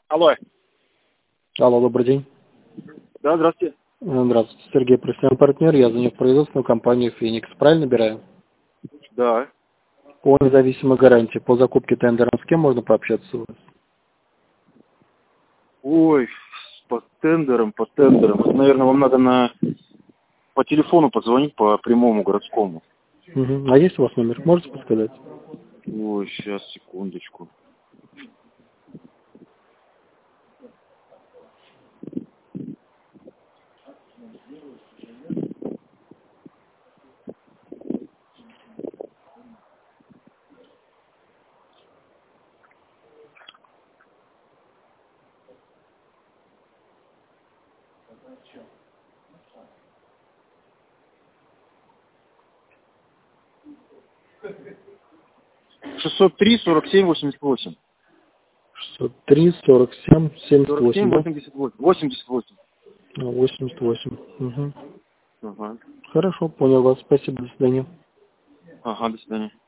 Алло. Алло, добрый день. Да, здравствуйте. Здравствуйте, Сергей, профессиональный партнер. Я звоню в производственную компанию «Феникс». Правильно набираю? Да. По независимой гарантии, по закупке тендером, с кем можно пообщаться у вас? Ой, по тендерам. Вот, наверное, вам надо по телефону позвонить, по прямому городскому. Угу. А есть у вас номер? Можете подсказать? Ой, сейчас, секундочку. (603 47 88). 603 47 47 78, да? 88. 88. 88. Угу. Ага. Хорошо, понял вас. Спасибо, до свидания. Ага, до свидания.